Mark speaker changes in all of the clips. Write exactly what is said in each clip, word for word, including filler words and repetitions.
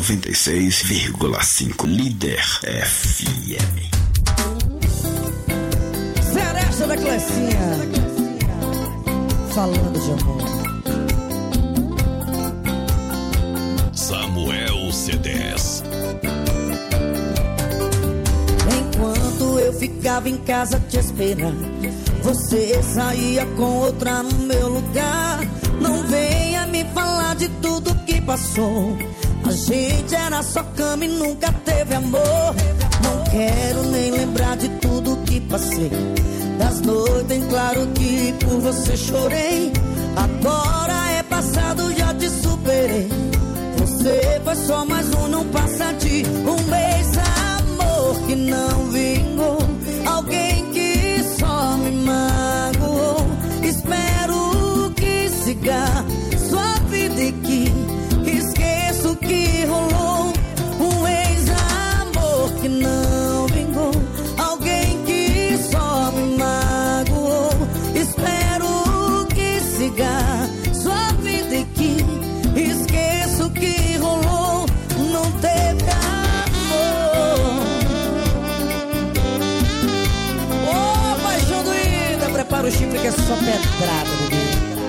Speaker 1: noventa e seis vírgula cinco Líder F M.
Speaker 2: Seresta da Clecinha, falando de amor.
Speaker 3: Samuel C dez.
Speaker 2: Enquanto eu ficava em casa te esperando, você saía com outra no meu lugar. Não venha me falar de tudo que passou. A gente era só cama e nunca teve amor. Não quero nem lembrar de tudo que passei, das noites em claro que por você chorei. Agora é passado, já te superei. Você foi só mais um, não passa de um beijo, amor que não vingou. Alguém que só me magoou. Espero que siga sua vida e que esqueça o que rolou. Um ex-amor que não vingou. Alguém que só me magoou. Espero que siga sua vida e que esqueça o que rolou. Não teve amor. Ô, paixão doída, prepara o chifre que é só pedrada, bebê.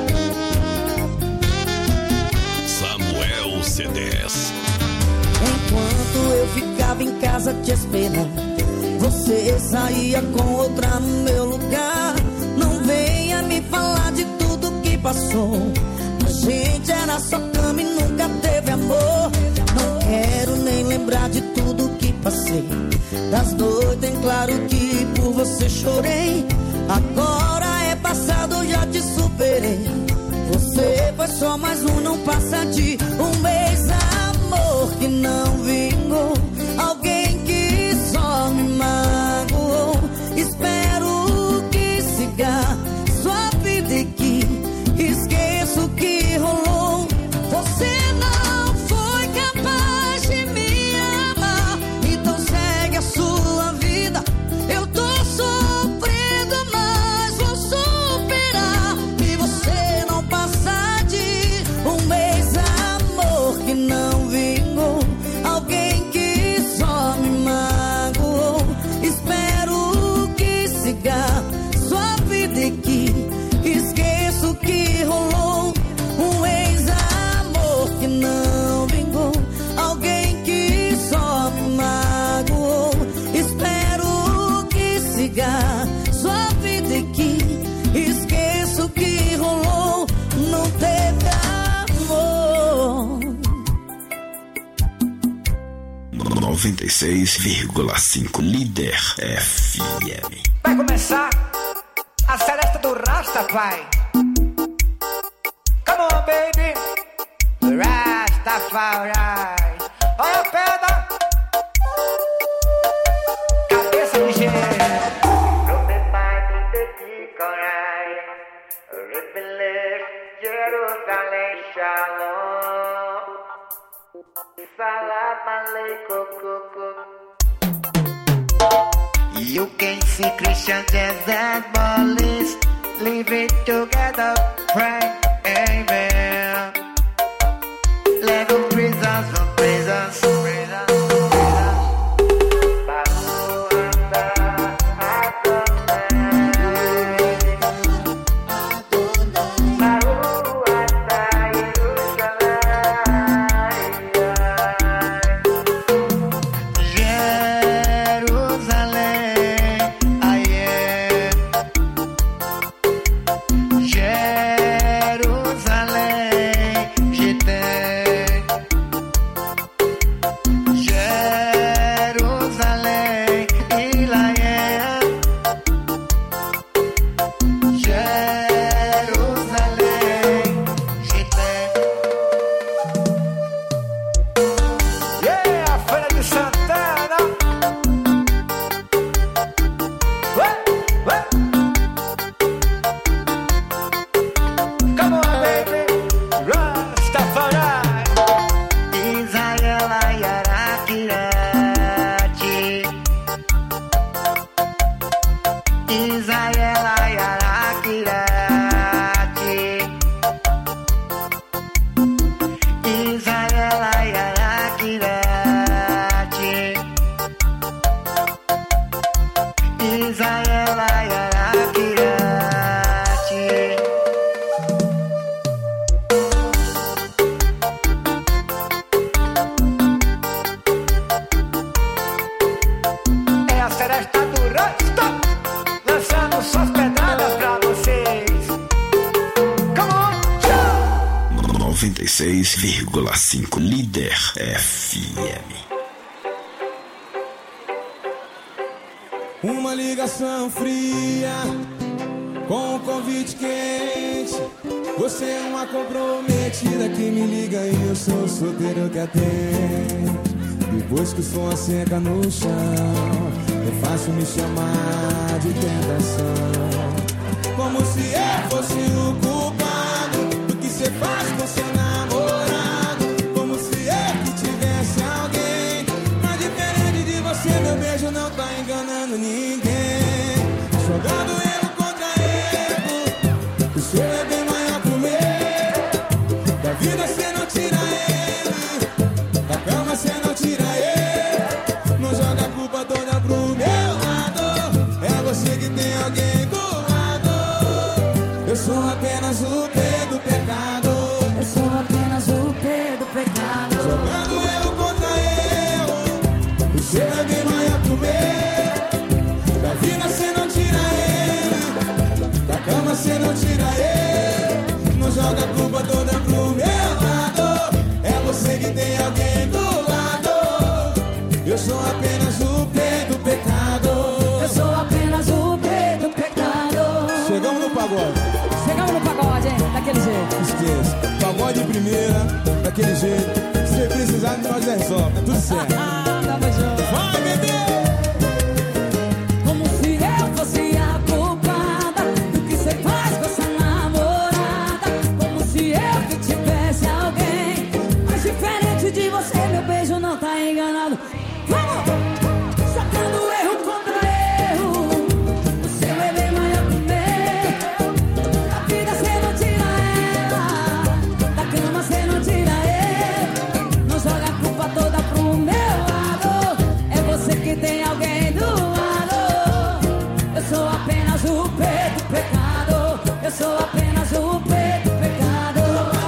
Speaker 3: Samuel C dez.
Speaker 2: Enquanto eu ficava em casa te esperando, você saía com outra no meu lugar. Não venha me falar de tudo que passou. A gente era só cama e nunca teve amor. Não quero nem lembrar de tudo que passei, das noites em claro que por você chorei. Agora é passado, já te superei. Você foi só mais um, não passa de um mês, amor que não vingou. Alguém que só me magoou. Espero que siga sua vida e que esqueça o que rolou. Você não foi capaz de me amar, então segue a sua vida. Eu tô sofrendo, mas vou superar. E você não passa de um mês, amor que não vingou. Alguém que só me magoou. Espero que siga sua vida e que esqueça o que rolou. Um ex-amor que não vingou. Alguém que só me magoou. Espero que siga sua vida e que esqueça o que rolou. Não teve amor.
Speaker 1: noventa e seis vírgula cinco Líder F M.
Speaker 4: Vai começar a seresta do Rastafari. Come on, baby. Rastafari. Olha a pedra. Cabeça de gênero. Jerusalém, Shalom. Salam aleikum. You can see Christians and Muslims living together, pray, amen. Let them praise us, praise us, praise us.
Speaker 5: Jerusalém.
Speaker 1: seis vírgula cinco Líder F M.
Speaker 5: Uma ligação fria com um convite quente. Você é uma comprometida que me liga e eu sou o solteiro que atende. Depois que o som seca no chão, é fácil me chamar de tentação. Como se eu fosse o culpado do que você faz com seu namorado. Como se eu que tivesse alguém. Mas diferente de você, meu beijo não tá enganando ninguém. Jogando erro contra erro, o seu é bem maior que o meu. Da vida cê não tira ele, da cama cê não tira ele. Não joga a culpa toda pro meu lado. É você que tem alguém do lado. Eu sou apenas o P do pecado.
Speaker 2: Eu sou apenas o P do pecado.
Speaker 5: Jogando erro contra erro, o seu é bem maior que o meu. Da vida cê não tira ele, da cama cê não tira ele. Não joga a culpa toda pro meu lado. É você que tem alguém do lado. Eu sou apenas o P do pecado.
Speaker 2: Eu sou apenas o P do pecado.
Speaker 5: Chegamos no pagode.
Speaker 2: Chegamos no pagode, hein? Daquele jeito.
Speaker 5: Esqueça. Pagode de primeira, daquele jeito. Se precisar, nós resolve. Tá tudo certo.
Speaker 2: Ah, tamo junto.
Speaker 5: Vai, bebê!
Speaker 2: Como se eu fosse a culpada do que você faz com essa namorada. Como se eu que tivesse alguém. Mas diferente de você, meu beijo não tá enganado. Vamos! Sacando erro contra erro. O seu é bem maior que o meu. Da vida cê não tira ela, da cama cê não tira ele. Não joga a culpa toda pro meu lado. É você que tem alguém do lado. Eu sou apenas o P do pecado. Eu sou apenas o P do pecado.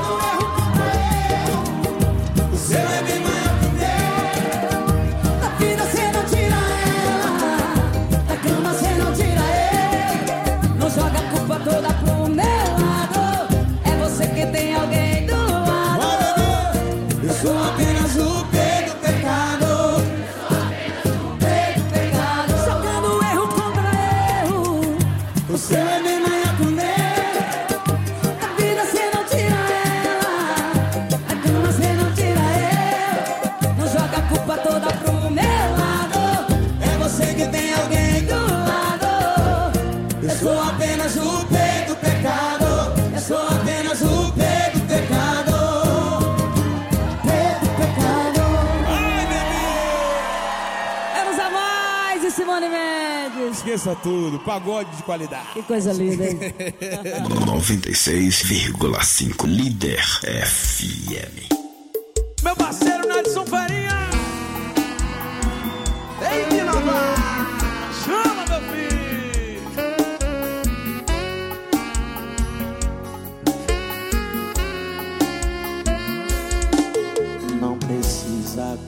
Speaker 5: O seu é bem maior que o meu.
Speaker 2: Da vida cê não tira ela, da cama cê não tira ele. Não joga a culpa toda pro meu lado. É você que tem alguém do lado.
Speaker 5: Vai, bebê! Eu sou apenas o P do pecado.
Speaker 2: P do pecado. Jogando erro contra erro.
Speaker 5: O seu é bem maior que o meu.
Speaker 2: Da vida cê não tira ela, da cama cê não tira ele. Não joga a culpa toda pro meu lado.
Speaker 5: É você que tem alguém
Speaker 2: Do
Speaker 5: do
Speaker 2: lado.
Speaker 5: Eu sou apenas o P do pecado. Eu sou apenas o P do pecado.
Speaker 2: P do pecado.
Speaker 5: Ai, bebê!
Speaker 2: Vamos a mais de Simone Mendes.
Speaker 5: Esqueça tudo, pagode de qualidade.
Speaker 2: Que coisa linda, hein?
Speaker 1: noventa e seis vírgula cinco Líder F M.
Speaker 5: Meu parceiro Nelson Farinha. Tem que inovar. Chama, meu filho.
Speaker 6: Não precisa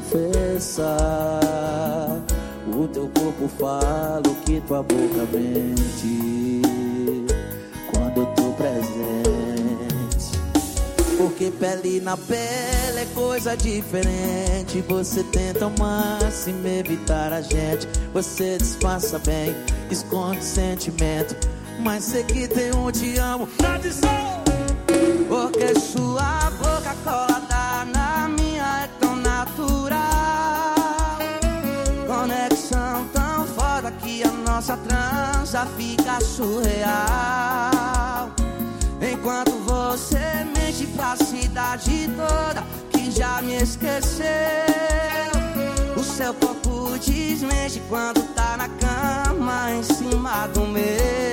Speaker 6: confessar. O teu corpo fala o que tua boca mente quando eu tô presente. Porque pele na pele é coisa diferente. Você tenta ao máximo evitar a gente. Você disfarça bem, esconde sentimento, mas sei que tem um te amo. Porque sua boca colada na minha é tão natural. Conexão tão foda que a nossa transa fica surreal. Enquanto você mente pra cidade toda que já me esqueceu. O seu corpo desmente quando tá na cama em cima do meu.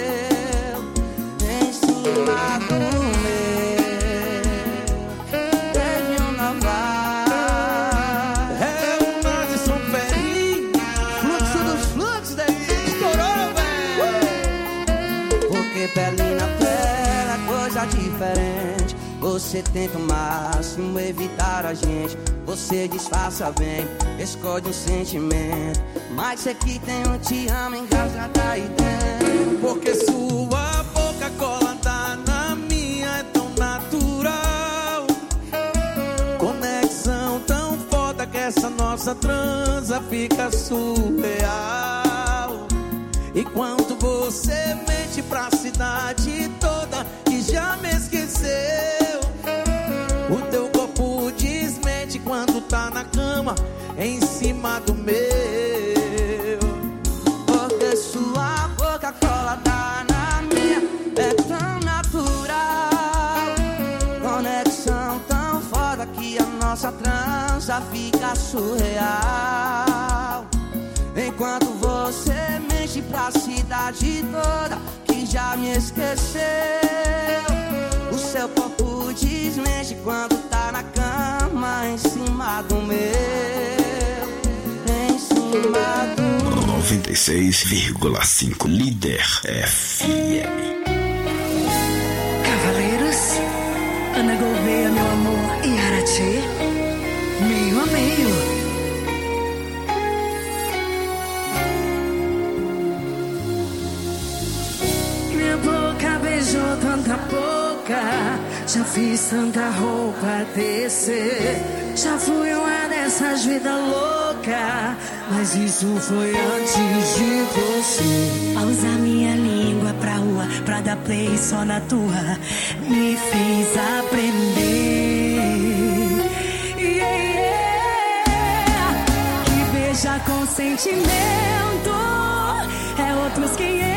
Speaker 6: Em cima do meu. Pele na pele, coisa diferente. Você tenta ao máximo evitar a gente. Você disfarça bem, esconde um sentimento, mas sei que tem um te amo engasgado aí dentro.
Speaker 5: Porque sua boca colada na minha é tão natural.
Speaker 6: essa nossa transa fica surreal. Enquanto você mente pra cidade toda que já me esqueceu, o teu corpo desmente quando tá na cama em cima do meu. Porque sua boca colada na minha é tão natural, conexão tão foda que a nossa transa fica surreal. Enquanto você mexe pra cidade toda que já me esqueceu, o seu corpo desmexe quando tá na cama em cima do meu, em cima do
Speaker 1: noventa e seis vírgula cinco Líder F M.
Speaker 2: Cavaleiros, Ana Gouveia, meu amor, e Aratie, meio a meio. Minha boca beijou tanta boca, já fiz tanta roupa descer, já fui uma dessas vidas loucas, mas isso foi antes de você.
Speaker 7: Ao usar minha língua pra rua, pra dar play só na tua, me fez aprender. Yeah, yeah. Que beijar com sentimento é outros quinhentos.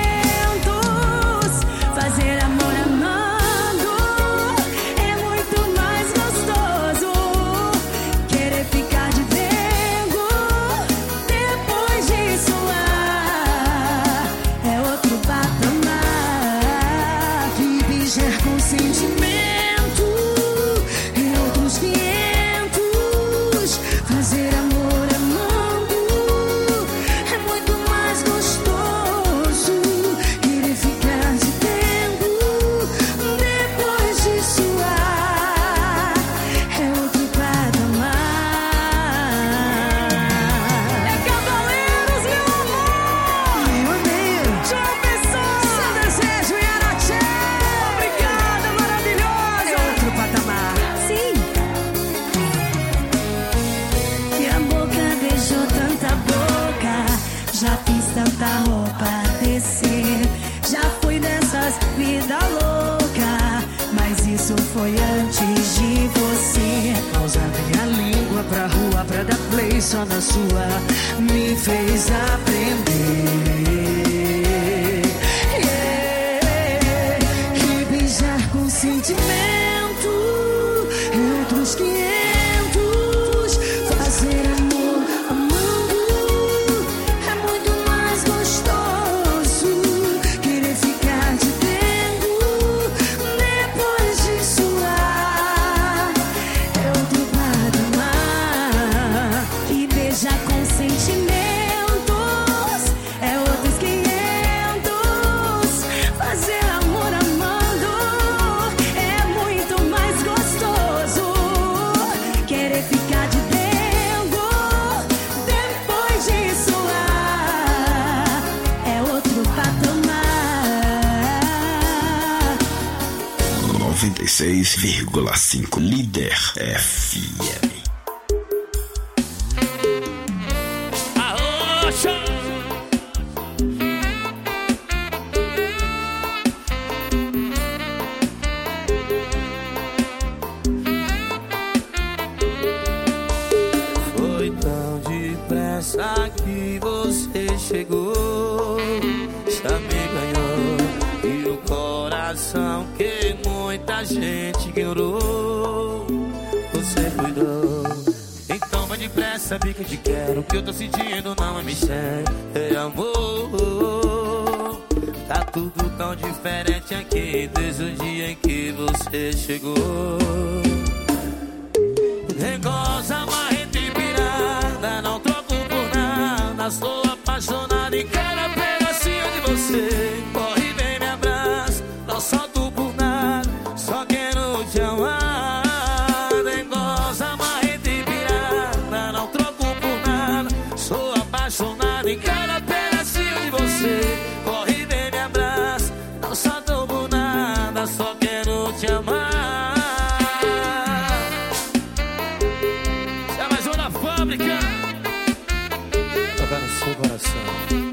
Speaker 7: Fazer amor amando é muito mais gostoso. Querer ficar de dengo depois disso ah, é outro patamar. Que beijar com sentimento é outros quinhentos. Fazer amor amando é muito mais gostoso. Querer ficar de depois disso ah, é outro patamar. É Cavaleiros, meu amor, meu amigo, João Pessoa, seu desejo e Aratie. Obrigada, maravilhosa. É outro patamar. Sim. Minha boca beijou tanta boca, já fiz tanta roupa descer, já fui dessas vida louca, mas isso foi antes de você.
Speaker 2: Usar minha língua pra rua, pra dar play só na sua, me fez aprender. Yeah. Que beijar com sentimento é outros quinhentos. Fazer amor amando é muito mais gostoso. Querer ficar de dengo depois disso ah, é outro patamar.
Speaker 7: E beijar com sentimentos é outros quinhentos. Fazer amor amando é muito mais gostoso. Querer ficar de dengo depois disso ah, é outro patamar.
Speaker 1: noventa e seis vírgula cinco Líder F M.
Speaker 6: Foi tão depressa que você chegou, já me ganhou, e o coração que muita gente ignorou, você cuidou. Então vai depressa, vi que eu te quero, o que eu tô sentindo não é mistério, é amor. Tá tudo tão diferente aqui desde o dia em que você chegou. Regosa, marreta e pirada, não troco por nada, sou apaixonado e quero a pedacinho de você. Corre, vem, me abraça, não solto por nada, só quero te amar. Regosa, marreta e pirada, não troco por nada, sou apaixonado e quero a pedacinho de você. Corre, vem, me abraça, não solto por nada, só quero te amar.
Speaker 8: americana. Tocar no seu coração.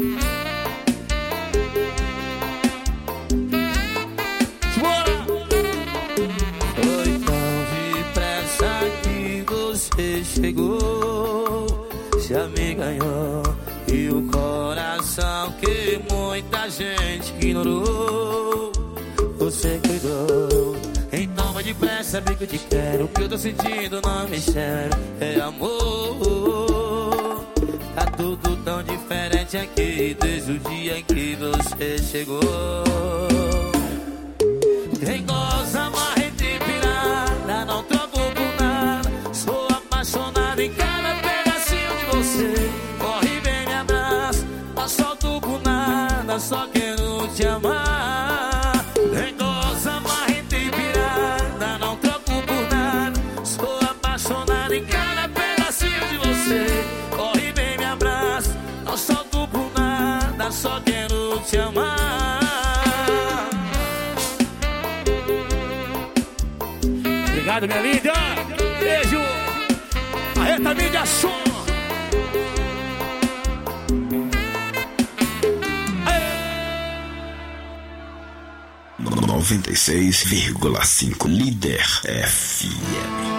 Speaker 8: Bora! Foi tão depressa que você chegou, já me ganhou. E o coração que muita gente ignorou, você cuidou. Então vai depressa, vem que eu te quero. O que eu tô sentindo não me sério, é amor. Tá tudo tão diferente aqui desde o dia em que você chegou. Tem coisa marreta e pirada, não troco por nada. Sou apaixonado em cada pedacinho de você. Corre bem, me abraça, não solto por nada, só quero te amar. Tem coisa marreta e pirada, não troco por nada. Sou apaixonado em cada pedacinho de você. Corre bem, me abraça, não solto por nada, só quero te amar. Obrigado, minha linda. Beijo. Marreta Mídia Som.
Speaker 1: noventa e seis vírgula cinco Líder F M.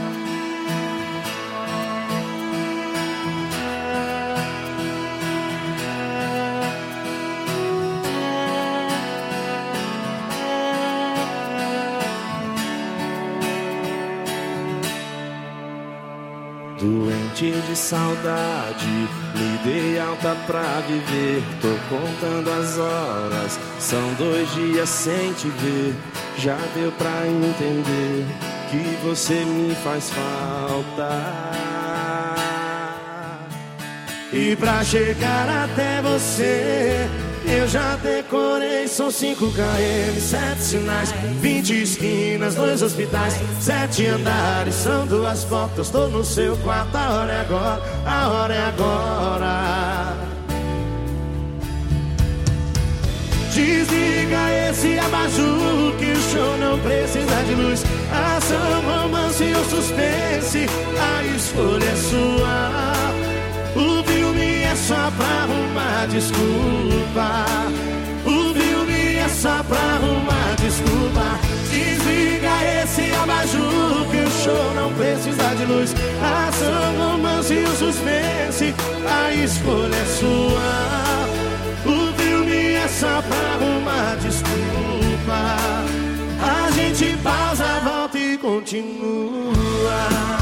Speaker 9: Doente de saudade, me dei alta pra viver. Tô contando as horas, são dois dias sem te ver. Já deu pra entender que você me faz falta. E pra chegar até você, eu já decorei, são cinco quilômetros, sete sinais, vinte esquinas, dois hospitais, sete andares, são duas fotos, tô no seu quarto, a hora é agora, a hora é agora. Desliga esse abajur que o show não precisa de luz. Ação, romance ou suspense, a escolha é sua. O filme é só pra arrumar desculpa. O filme é só pra arrumar desculpa. Desliga esse abajur que o show não precisa de luz. Ação, romance e o suspense, a escolha é sua. O filme é só pra arrumar desculpa. A gente pausa, volta e continua.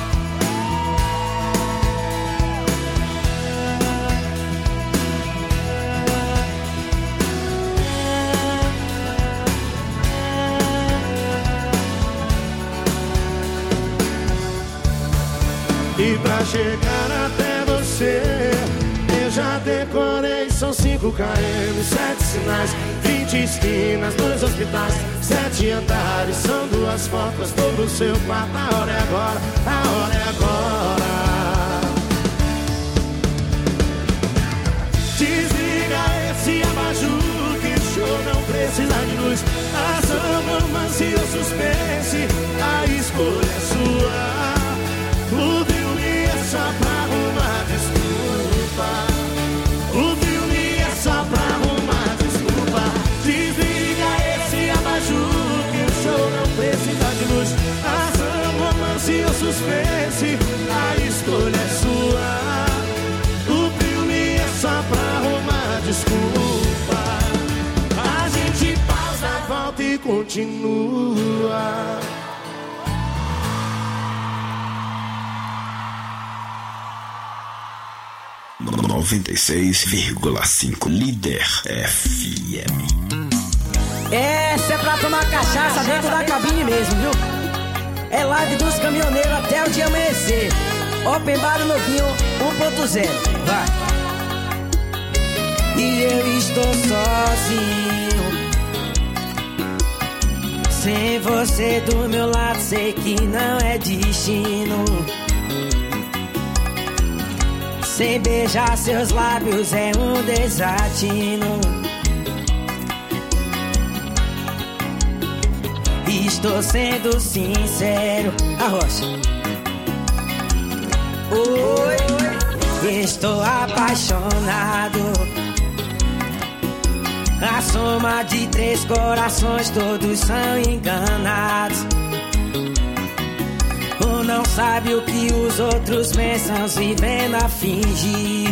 Speaker 9: E pra chegar até você, eu já decorei, são cinco quilômetros, sete sinais, vinte esquinas, dois hospitais, sete andares, são duas fotos, tô no seu quarto, a hora é agora, a hora é agora. Desliga esse abajur que o show não precisa de luz. Ação, romance ou suspense, a escolha é sua. O filme é só pra arrumar desculpa. O filme é só pra arrumar desculpa. Desliga esse abajur que o show não precisa de luz. Ação, romance ou suspense, a escolha é sua. O filme é só pra arrumar desculpa. A gente pausa, volta e continua.
Speaker 1: noventa e seis vírgula cinco Líder F M.
Speaker 2: Essa é pra tomar cachaça dentro da cabine mesmo, viu? É live dos caminhoneiros até o dia amanhecer. Open Bar novinho um ponto zero. Vai. E eu estou sozinho, sem você do meu lado, sei que não é destino. Sem beijar seus lábios é um desatino. Estou sendo sincero. A rocha. Oh,
Speaker 10: Estou apaixonado. A soma de três corações, todos são enganados. Um não sabe o que os outros pensam, vivendo a fingir.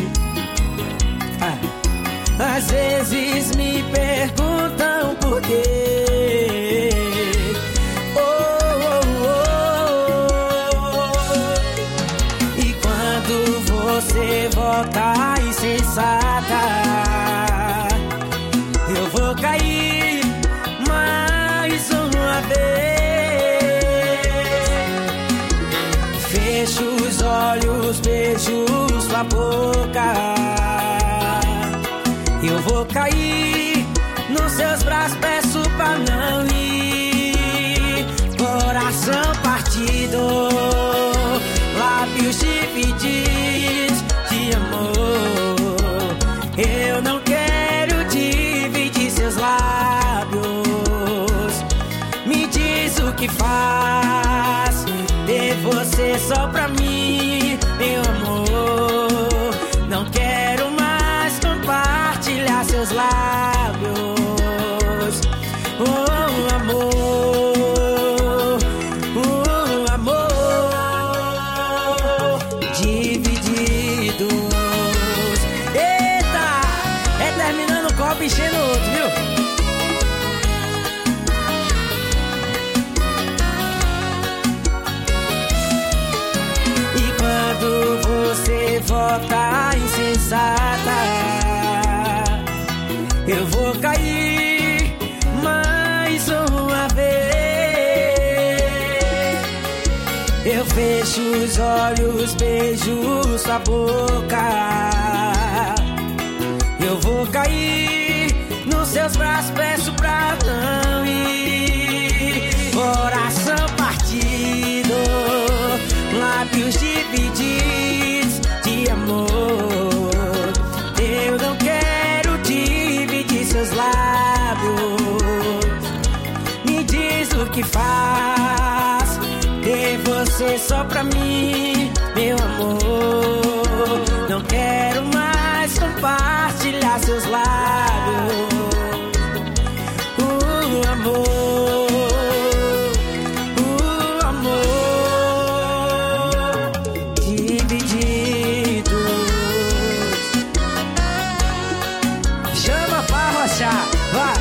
Speaker 10: Ah. Às vezes me perguntam por quê. Oh, oh, oh. E quando você volta insensata, eu vou cair mais uma vez. Fecho os olhos, beijo sua boca. Eu vou cair nos seus braços, peço pra não ir. Coração partido, lábios divididos de amor. Eu não quero dividir seus lábios. Me diz o que faz ter você só pra mim, meu amor. Não quero mais compartilhar seus lábios. Oh, amor, oh, amor, divididos. Eita, é terminando um copo, enchendo outro, viu? E quando você volta insensata, eu vou cair mais uma vez. Eu fecho os olhos, beijo sua boca. Eu vou cair nos seus braços, peço pra não ir. Coração partido, lábios divididos de amor. Eu não quero dividir seus lábios. Me diz o que faz ter você só pra mim, meu amor. Não quero mais compartilhar seus lábios. O amor, o amor, divididos. Chama pra arrochar, vai!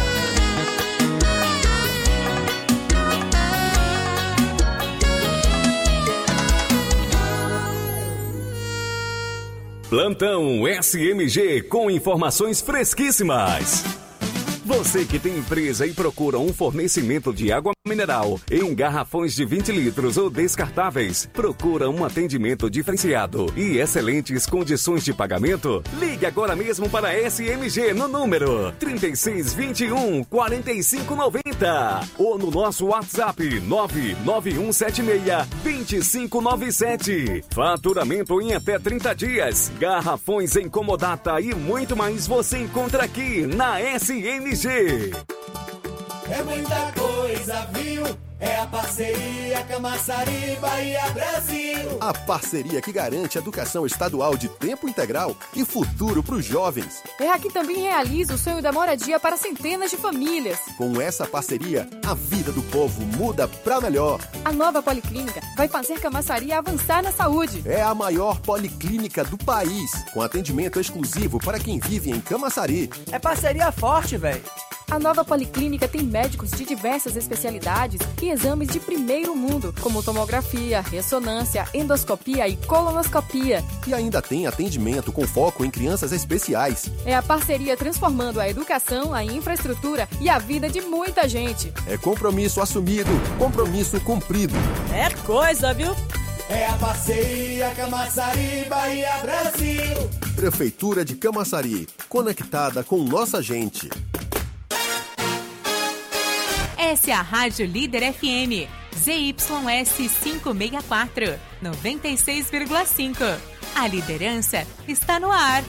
Speaker 3: Plantão S M G com informações fresquíssimas. Você que tem empresa e procura um fornecimento de água mineral em garrafões de vinte litros ou descartáveis, procura um atendimento diferenciado e excelentes condições de pagamento? Ligue agora mesmo para a S M G no número trinta e seis, vinte e um, quarenta e cinco, noventa ou no nosso WhatsApp nove nove um sete seis, dois cinco nove sete. Faturamento em até trinta dias, garrafões em comodata e muito mais você encontra aqui na S M G.
Speaker 11: É muita coisa, viu? É a parceria Camaçari, Bahia, Brasil.
Speaker 12: A parceria que garante educação estadual de tempo integral e futuro para os jovens.
Speaker 13: É a que também realiza o sonho da moradia para centenas de famílias.
Speaker 12: Com essa parceria, a vida do povo muda para melhor.
Speaker 13: A nova policlínica vai fazer Camaçari avançar na saúde.
Speaker 12: É a maior policlínica do país, com atendimento exclusivo para quem vive em Camaçari.
Speaker 14: É parceria forte, velho.
Speaker 13: A nova policlínica tem médicos de diversas especialidades e exames de primeiro mundo, como tomografia, ressonância, endoscopia e colonoscopia.
Speaker 12: E ainda tem atendimento com foco em crianças especiais.
Speaker 13: É a parceria transformando a educação, a infraestrutura e a vida de muita gente.
Speaker 12: É compromisso assumido, compromisso cumprido.
Speaker 14: É coisa, viu?
Speaker 11: É a parceria Camaçari, Bahia, Brasil.
Speaker 12: Prefeitura de Camaçari, conectada com nossa gente.
Speaker 15: Essa é a Rádio Líder F M, Z Y S quinhentos e sessenta e quatro, noventa e seis vírgula cinco. A liderança está no ar.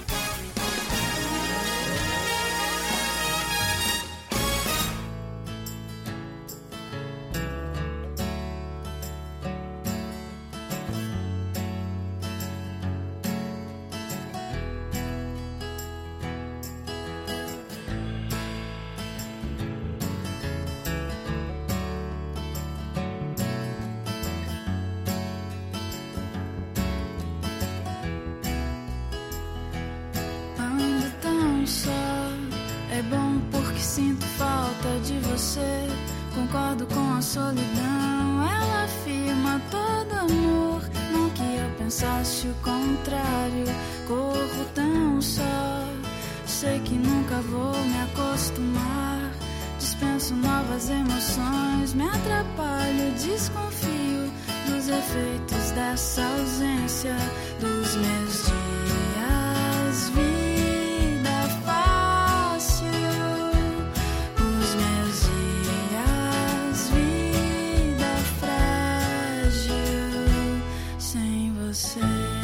Speaker 16: só. É bom porque sinto falta de você. Concordo com a solidão. Ela afirma todo amor. Não que eu pensasse o contrário. Corro tão só. Sei que nunca vou me acostumar. Dispenso novas emoções. Me atrapalho, desconfio dos efeitos dessa ausência. Dos meus dias, vida fácil. Os meus dias, vida frágil. Sem você.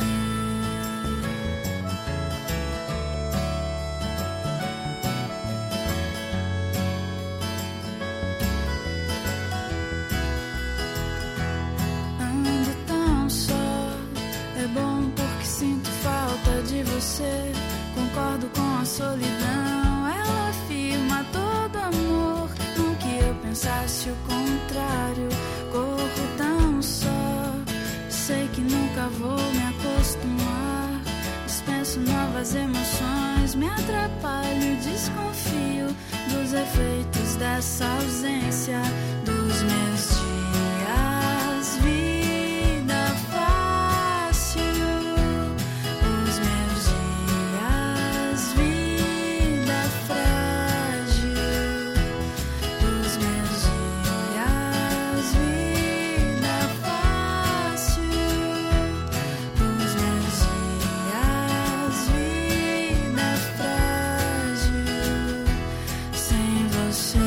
Speaker 16: Concordo com a solidão. Ela afirma todo amor. Não que eu pensasse o contrário. Corro tão só. Sei que nunca vou me acostumar. Dispenso novas emoções. Me atrapalho, desconfio dos efeitos dessa ausência. Dos meus dias, vida fácil. Os meus dias, vida frágil. Dos meus dias, vida fácil. Dos meus dias, vida frágil. Sem você.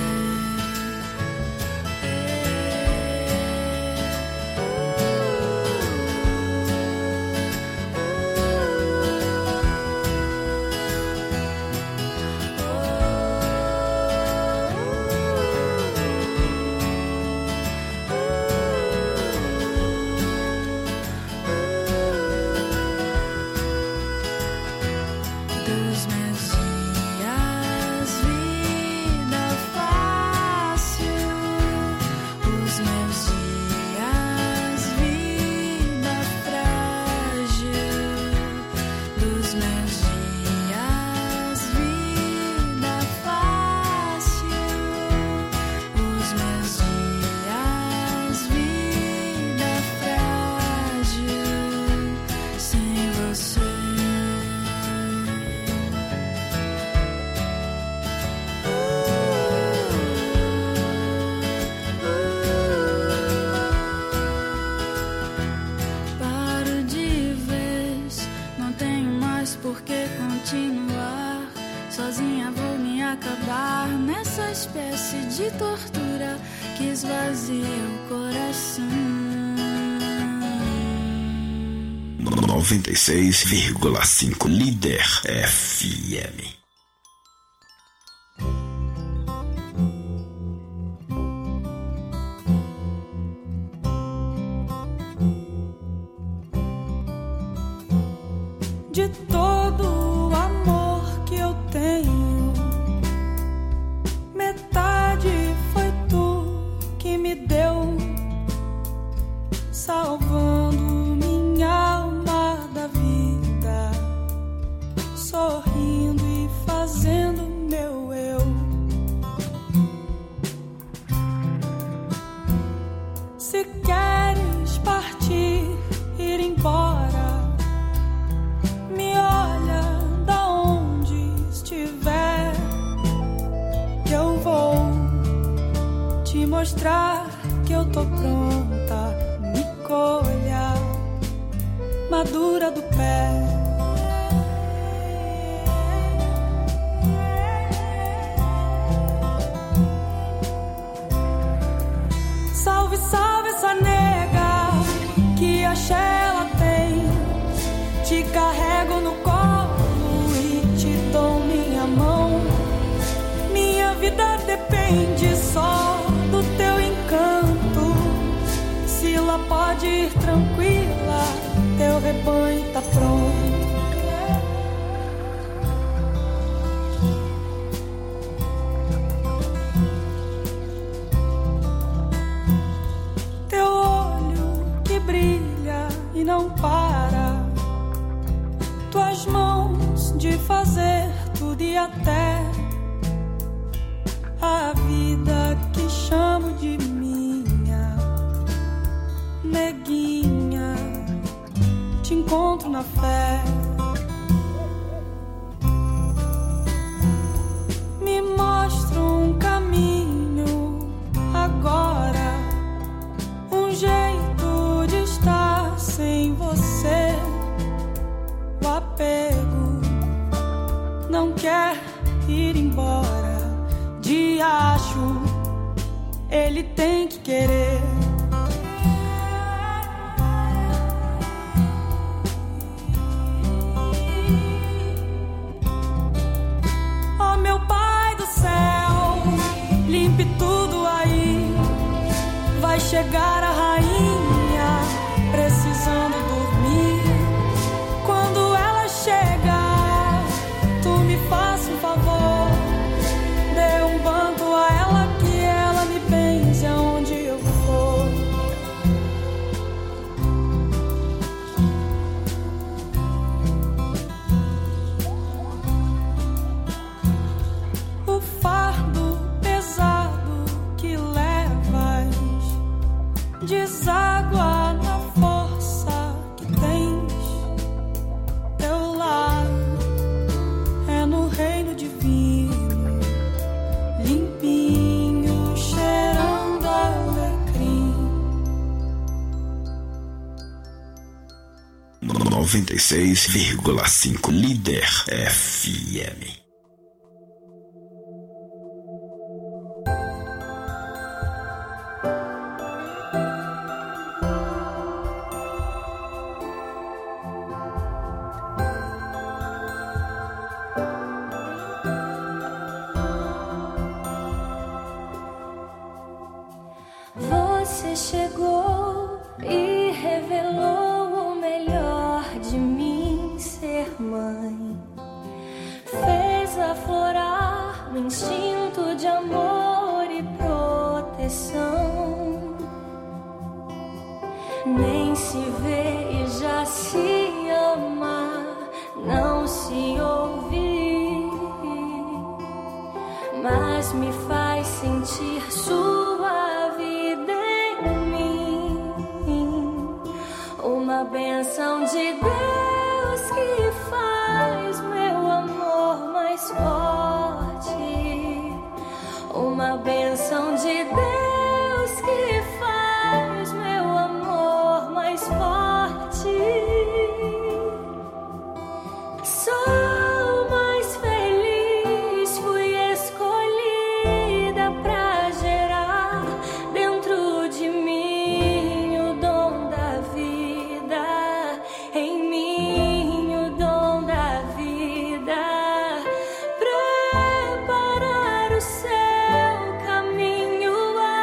Speaker 16: Dos meus dias, vida fácil. Os meus dias, vida frágil. Dos meus dias, vida fácil. Os meus dias, vida frágil. Sem você. Paro de vez, não tenho mais por que continuar. Sozinha vou me acabar nessa espécie de tortura que esvazia o coração.
Speaker 1: noventa e seis vírgula cinco Líder F M.
Speaker 16: De todo o amor que eu tenho, metade foi tu que me deu, salvando minha alma da vida, sorrindo e fazendo meu eu. Se queres partir, ir embora, me olha da onde estiver, que eu vou te mostrar que eu tô pronta. Me colha, madura do pé. Salve, salve essa nega, que axé ela tem. Te carrego no colo e te dou minha mão. Minha vida depende só do teu encanto. Sila pode ir tranquila, teu rebanho tá pronto. Teu olho que brilha e não para, tuas mãos de fazer tudo e até a vida que chamo de minha. Neguinha, te encontro na fé. Me mostra um caminho agora, um jeito de estar sem você. O apego não quer ir embora. Diacho, ele tem que querer. Oh, meu Pai do céu, limpe tudo aí. Vai chegar a rainha precisando dormir. Quando ela chegar, tu me faça um favor. Dê um banco a ela, que ela me benze aonde eu for. O fardo pesado que levas deságua na força que tens. Teu lar é no reino divino, limpinho, cheirando alecrim.
Speaker 1: noventa e seis vírgula cinco Líder F M.
Speaker 17: Você chegou e revelou o melhor de mim, ser mãe. Fez aflorar o instinto de amor e proteção. Nem se vê e já se ama, não se ouve, mas me faz sentir sua vida em mim. Uma bênção de Deus que faz meu amor mais forte. Uma bênção de Deus que faz meu amor mais forte. Sou mais feliz, fui escolhida pra gerar dentro de mim o dom da vida, em mim o dom da vida, preparar o seu caminho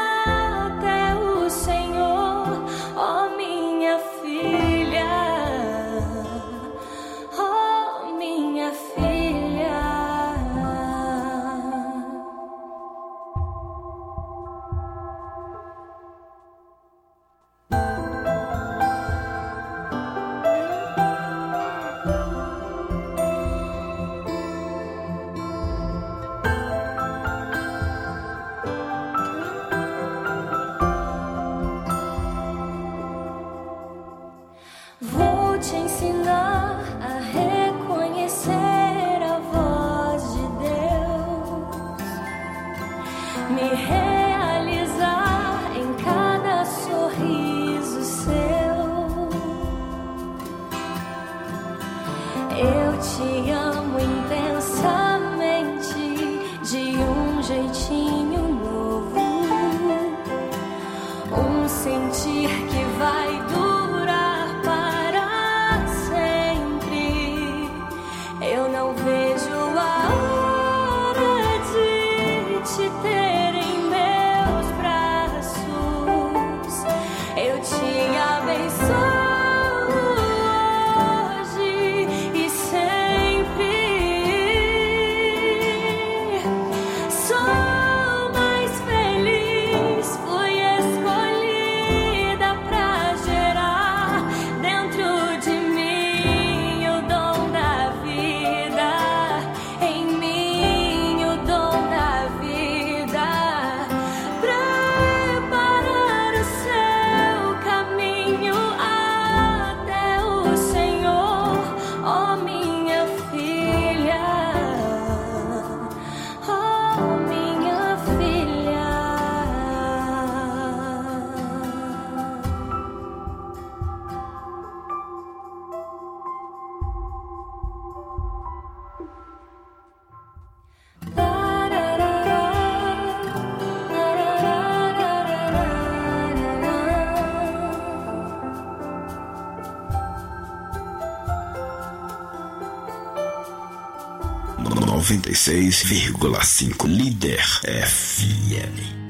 Speaker 1: noventa e seis vírgula cinco Líder F M.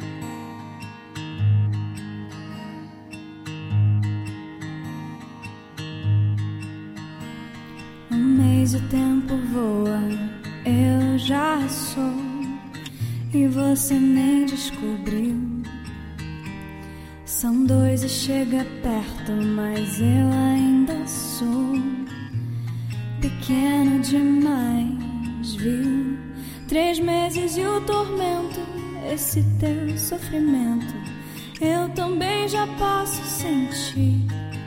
Speaker 16: Mas o tempo voa, eu já sou, e você nem descobriu. São dois e chega perto, mas eu ainda sou pequeno demais, viu? Três meses e o tormento, esse teu sofrimento, eu também já posso sentir.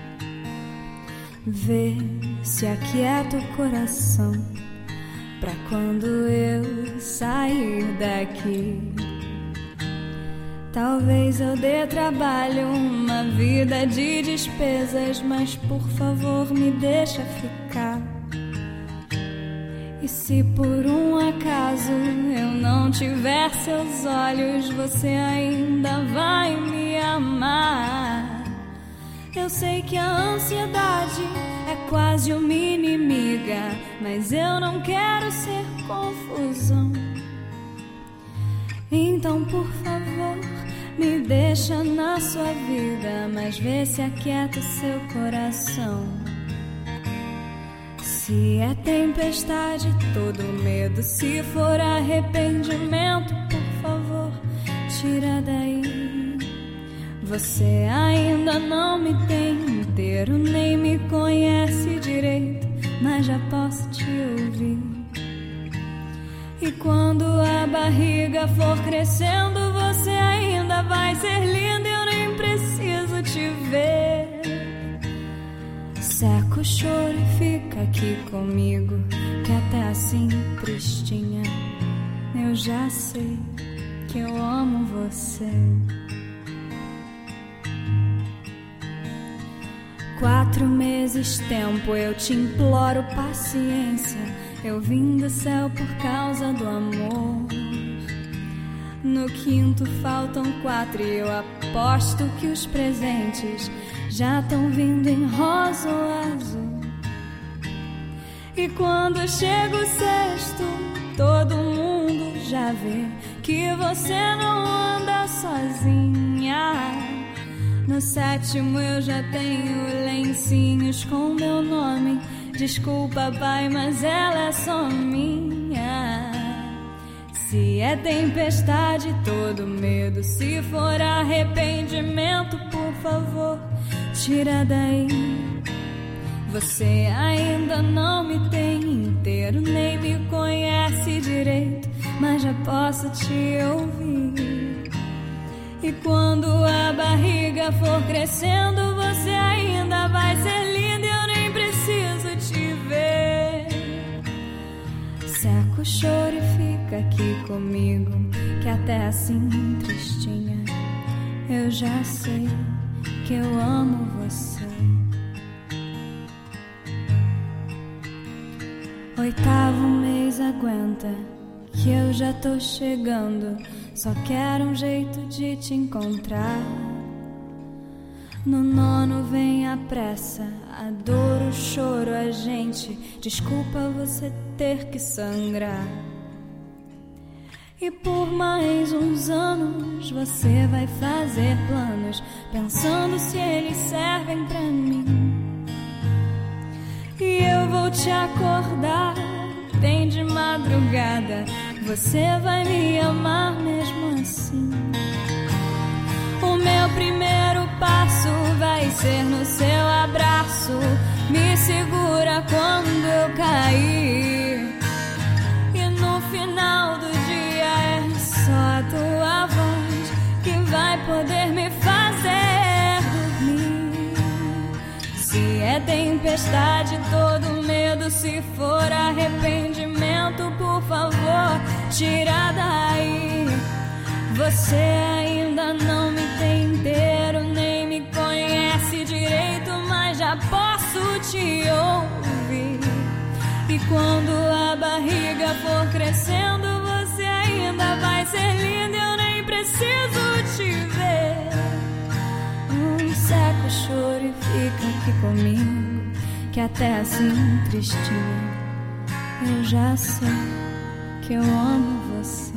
Speaker 16: Vê se aquieta o coração pra quando eu sair daqui. Talvez eu dê trabalho, uma vida de despesas, mas por favor me deixa ficar. E se por um acaso eu não tiver seus olhos, você ainda vai me amar. Eu sei que a ansiedade é quase uma inimiga, mas eu não quero ser confusão. Então, por favor, me deixa na sua vida, mas vê se aquieta seu coração. Se é tempestade, todo medo, se for arrependimento, por favor, tira daí. Você ainda não me tem inteiro, nem me conhece direito, mas já posso te ouvir. E quando a barriga for crescendo, você ainda vai ser linda, eu nem preciso te ver. Seca o choro e fica aqui comigo, que até assim, tristinha, eu já sei que eu amo você. Quatro meses tempo, eu te imploro paciência. Eu vim do céu por causa do amor. No quinto faltam quatro e eu aposto que os presentes já estão vindo em rosa ou azul. E quando chega o sexto, todo mundo já vê que você não anda sozinha. No sétimo eu já tenho lencinhos com meu nome. Desculpa, pai, mas ela é só minha. Se é tempestade, todo medo, se for arrependimento, por favor, tira daí. Você ainda não me tem inteiro, nem me conhece direito, mas já posso te ouvir. E quando a barriga for crescendo, você ainda vai ser linda, eu nem preciso te ver. Seca o choro e fica aqui comigo, que até assim, tristinha, eu já sei que eu amo você. Oitavo mês aguenta, que eu já tô chegando. Só quero um jeito de te encontrar. No nono vem a pressa, a dor, o choro, a gente. Desculpa você ter que sangrar. E por mais uns anos você vai fazer planos, pensando se eles servem pra mim. E eu vou te acordar bem de madrugada, você vai me amar mesmo assim. O meu primeiro passo vai ser no seu abraço. Me segura quando eu cair. E no final do dia é só a tua voz que vai poder me fazer dormir. Se é tempestade, todo medo, se for arrependimento, por favor, tira daí. Você ainda não me tem inteiro, nem me conhece direito, mas já posso te ouvir. E quando a barriga for crescendo, você ainda vai ser linda, eu nem preciso te ver. Hum, seca o choro e fica aqui comigo, que até assim, tristinha, eu já sei que eu amo você.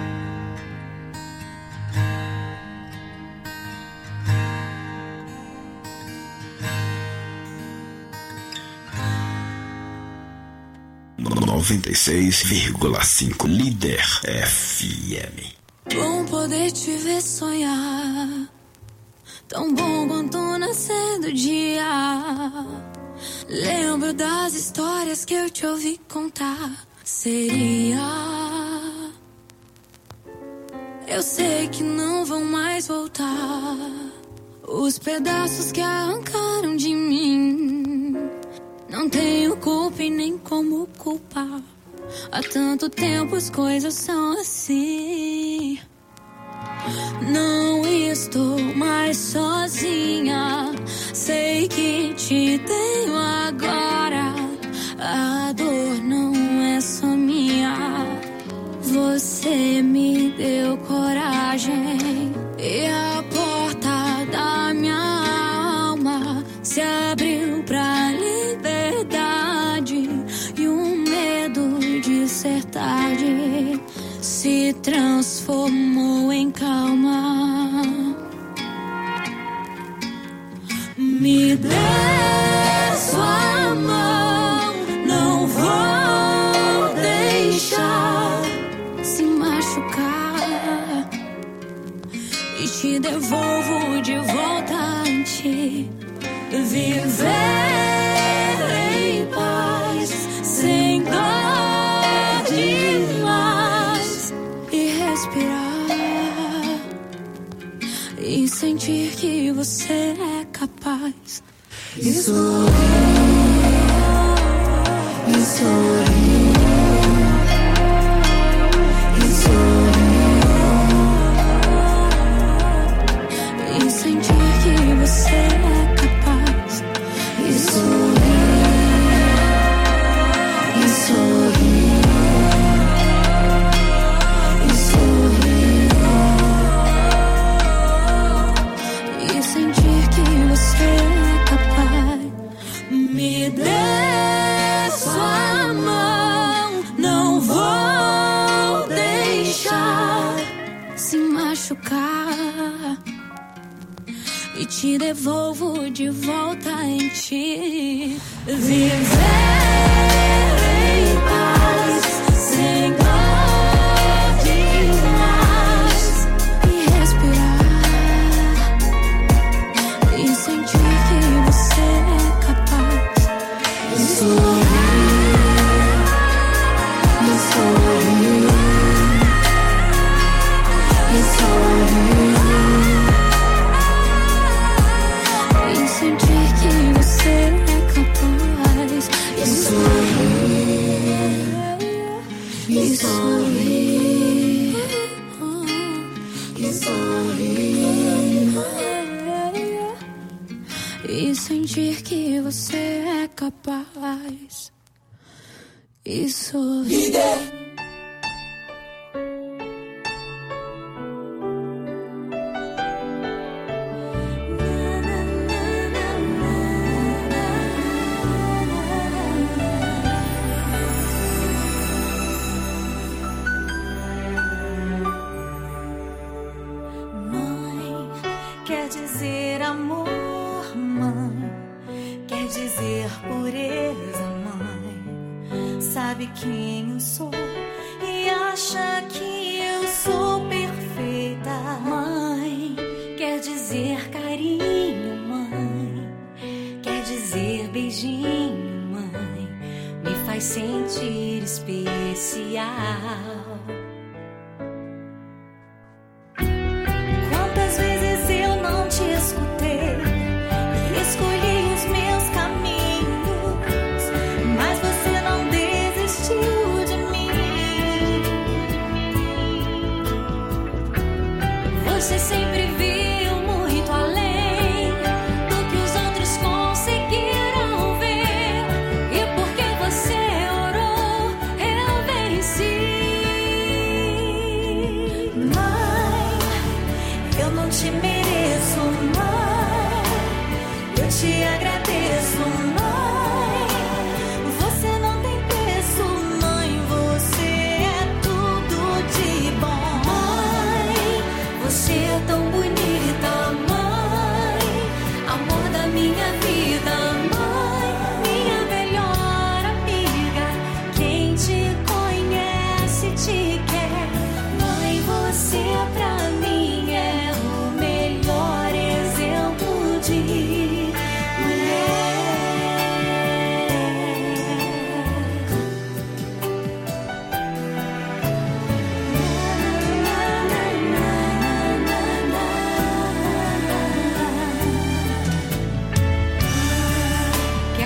Speaker 1: noventa e seis vírgula cinco Líder F M.
Speaker 16: Bom poder te ver sonhar, tão bom quanto o nascer do dia. Lembro das histórias que eu te ouvi contar. Seria, eu sei que não vão mais voltar os pedaços que arrancaram de mim. Não tenho culpa e nem como culpar. Há tanto tempo as coisas são assim. Não estou mais sozinha. Sei que te tenho agora. A dor não é só minha. Você me deu coragem e a porta da minha alma se abriu pra liberdade. E o medo de ser tarde se transformou em calma. Me dê sua mão, não vou deixar se machucar. E te devolvo de volta a ti. Viver em paz, sem dor demais. E respirar e sentir que você é capaz. E sorrir, e sorrir, e sorrir, e sentir que você é capaz. E sorrir, e sorrir, e sorrir, e sentir que você é capaz. Me dê sua mão, não vou deixar se machucar. E te devolvo de volta em ti. Viver em paz, sem dor demais. E respirar e sentir que você é capaz. E sorrir, e sorrir, e sorrir. E sentir que você é capaz. E sorrir, e sorrir, e sorrir. E sentir que você é capaz. E sorrir.
Speaker 7: Quer dizer amor, mãe. Quer dizer pureza, mãe. Sabe quem eu sou e acha que eu sou perfeita, mãe. Quer dizer carinho, mãe. Quer dizer beijinho, mãe. Me faz sentir especial. Você sempre viu muito além do que os outros conseguiram ver. E porque você orou, eu venci.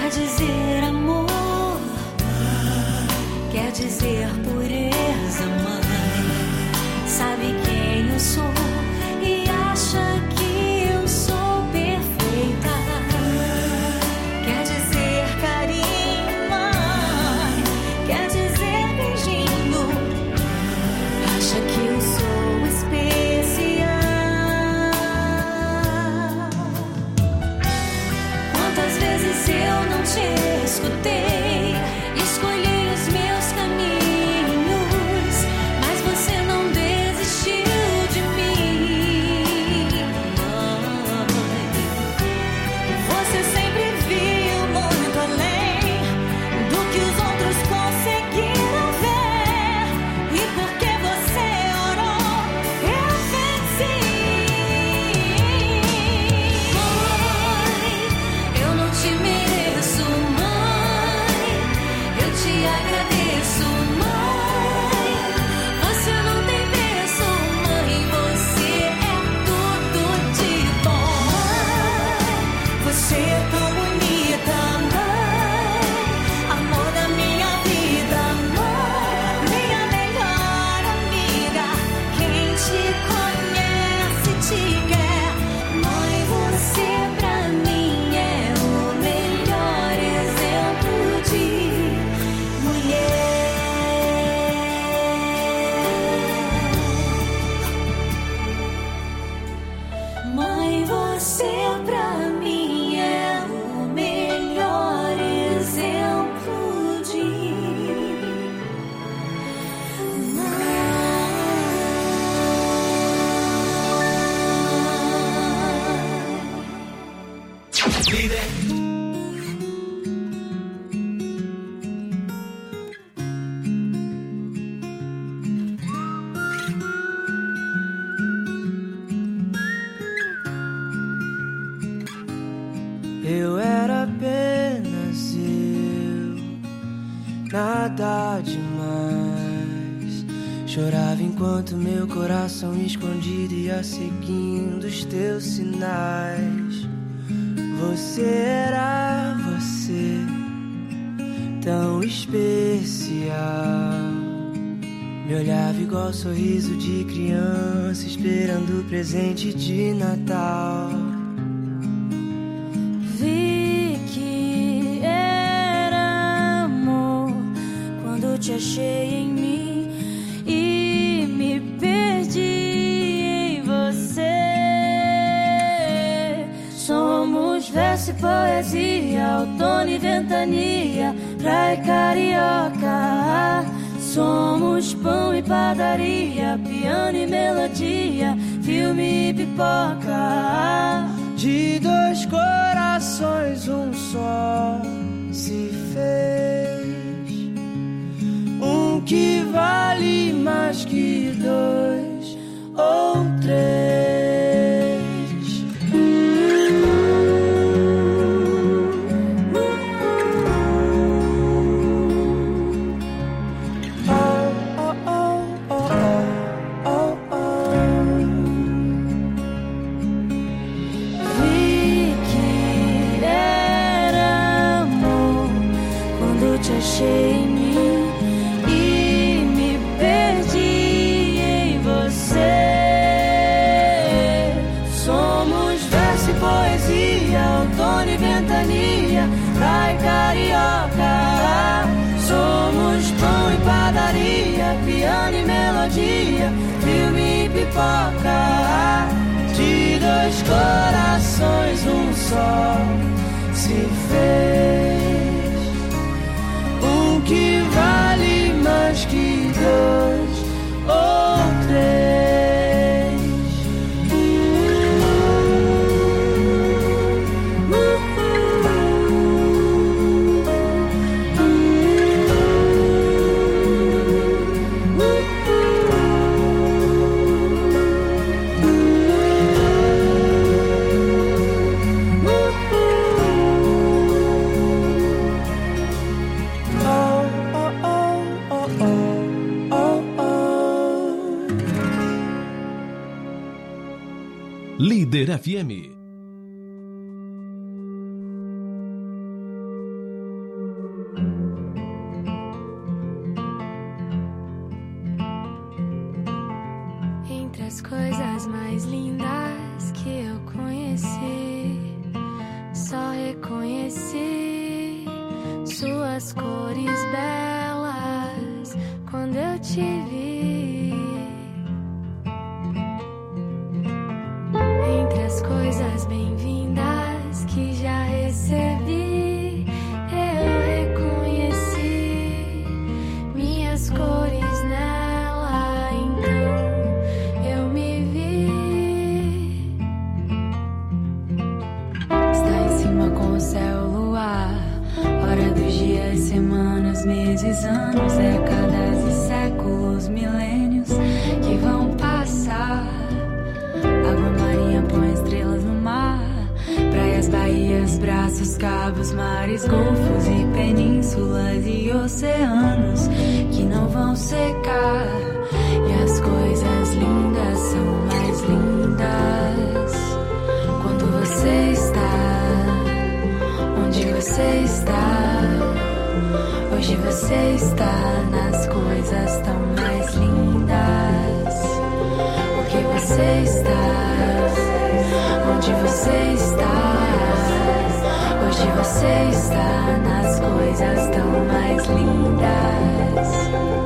Speaker 17: Quer dizer amor, quer dizer pureza, mãe. Sabe quem eu sou e acha que eu sou perfeita. Quer dizer carinho, mãe. Quer dizer beijinho. Acha que eu sou especial. Quantas vezes eu não te escutei, escolhi os meus caminhos, mas você não desistiu de mim, mãe. Você sempre viu muito além do que os outros conseguiram ver, e porque você orou, eu venci. Mãe, eu não te mereço, mãe, eu te agradeço, mãe. Você não tem preço, mãe, você é tudo de bom, mãe. Você é tão bonita, mãe, amor da minha vida, mãe, minha melhor amiga. Quem te conhece te quer, mãe. Você pra mim é o melhor exemplo de mulher. Mãe, você pra mim é o melhor exemplo de
Speaker 18: Eu era apenas eu, nada demais. Chorava enquanto meu coração escondido ia seguindo os teus sinais. Você era você, tão especial. Me olhava igual sorriso de criança, esperando o presente de Natal.
Speaker 16: Vi que era amor quando te achei em mim e me perdi em você. Somos verso e poesia, outono e ventania, praia e carioca. Somos pão e padaria, piano e melodia, filme e pipoca.
Speaker 18: De dois corações um só se fez, um que vale mais que dois ou três.
Speaker 16: Achei em mim e me perdi em você. Somos verso e poesia, outono e ventania, praia e carioca. Somos pão e padaria, piano e melodia, filme e pipoca. De dois corações um só se fez, que vale mais que dois ou três. Uh, uh, uh,
Speaker 19: Líder F M.
Speaker 16: mais lindas que eu conheci. Só reconheci suas cores belas quando eu te vi. Entre as coisas bem-vindas que já recebi, eu reconheci minhas cores nela, então eu me vi. Está em cima com o céu, luar, hora dos dias, semanas, meses, anos, décadas e séculos, milênios que vão passar. Água marinha põe estrelas no mar, praias, baías, braços, cabos, mares, golfos e penínsulas e oceanos que não vão secar. E as coisas lindas são mais lindas quando você está onde você está. Hoje você está nas coisas tão mais lindas, porque você está onde você está. Hoje você está nas coisas tão mais lindas.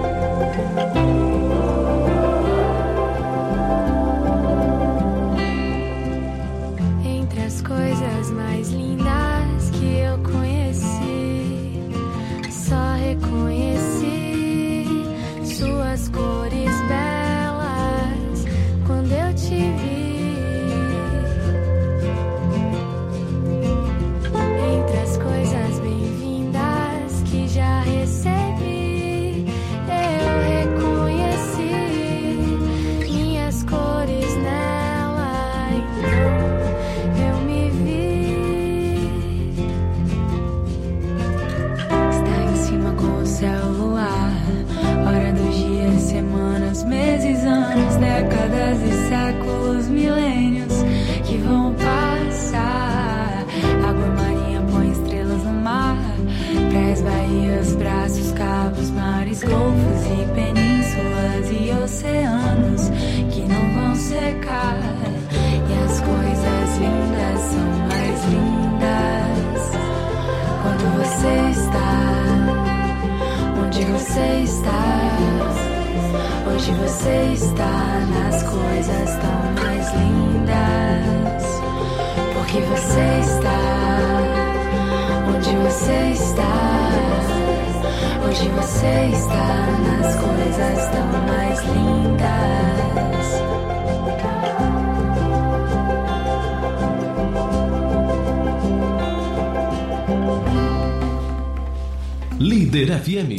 Speaker 16: Entre as coisas mais lindas que eu conheci, só reconheci suas cores belas quando eu te vi. Entre as coisas bem-vindas que já recebi, eu reconheci minhas cores nela, então eu me vi. Está em cima com o céu, luar, hora dos dias, semanas, meses, anos, décadas e séculos, milênios que vão passar. Água marinha põe estrelas no mar, praias, baías, braços, cabos, mares, golfos e penínsulas e oceanos que não vão secar. E as coisas lindas são mais lindas quando você está onde você está. Hoje você está nas coisas tão mais lindas, porque você está onde você está. Hoje você está nas coisas tão mais lindas.
Speaker 19: Líder F M.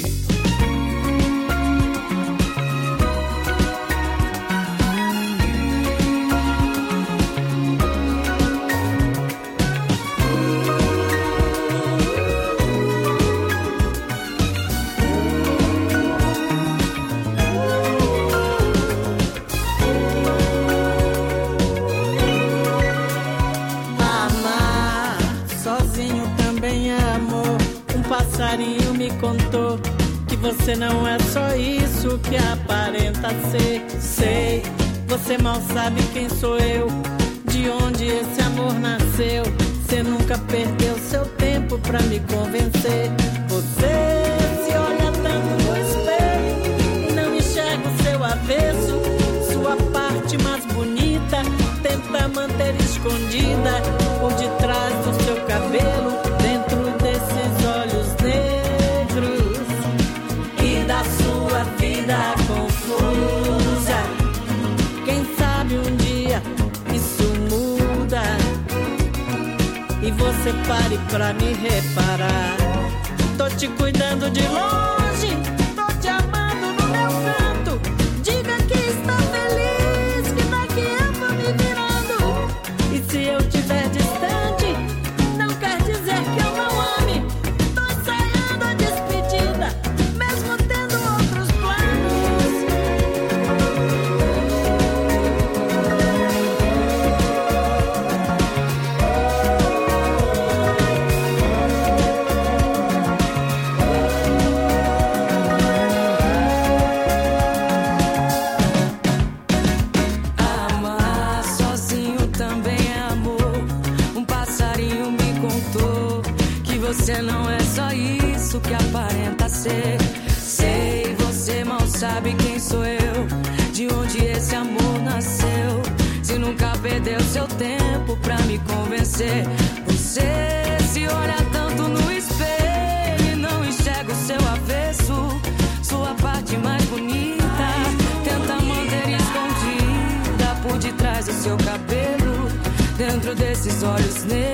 Speaker 20: Passarinho me contou que você não é só isso que aparenta ser. Sei, você mal sabe quem sou eu, de onde esse amor nasceu. Você nunca perdeu seu tempo pra me convencer. Você se olha tanto no espelho e não enxerga o seu avesso. Sua parte mais bonita tenta manter escondida por detrás do seu cabelo, dentro desses olhos negros e da sua vida confusa. Quem sabe um dia isso muda e você pare pra me reparar. Tô te cuidando de longe, tô te amando no meu canto. Diga que está feliz, que daqui eu vou me virando. E se eu tiver distante, não quer dizer que eu não ame. Tô ensaiando a despedida, mesmo tendo outros planos.
Speaker 2: isso que aparenta ser. Sei, você mal sabe quem sou eu, de onde esse amor nasceu. Se nunca perdeu seu tempo pra me convencer. Você se olha tanto no espelho e não enxerga o seu avesso, sua parte mais bonita. Tenta manter escondida por detrás do seu cabelo, dentro desses olhos negros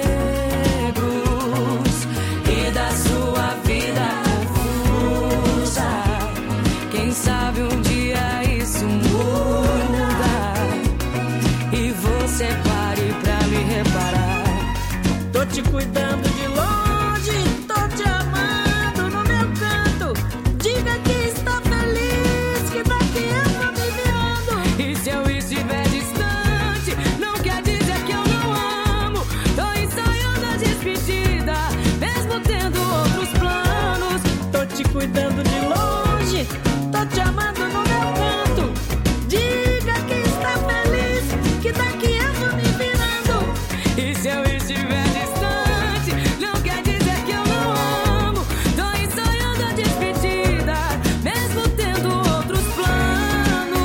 Speaker 2: e da sua vida confusa. Quem sabe um dia isso muda e você pare pra me reparar.
Speaker 20: Tô te cuidando de longe, tô te amando no meu canto. Diga que está feliz, que daqui eu vou me virando.
Speaker 2: E se eu estiver distante, não quer dizer que eu não amo. Tô ensaiando a despedida, mesmo tendo outros planos.
Speaker 20: Tô te cuidando de longe, tô te amando no meu canto. Diga que está feliz, que daqui eu vou me virando.
Speaker 2: E se eu estiver distante, não quer dizer que eu não amo. Tô ensaiando a despedida, mesmo tendo outros planos.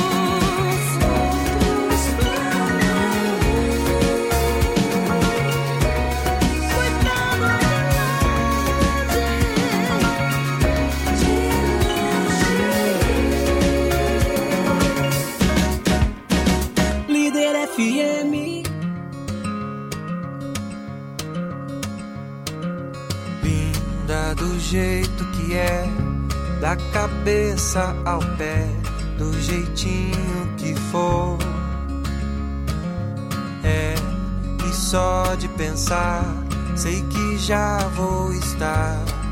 Speaker 2: Outros
Speaker 10: Líder F M.
Speaker 21: Linda do jeito que é, da cabeça ao pé, do jeitinho que for. É, e só de pensar, sei que já vou estar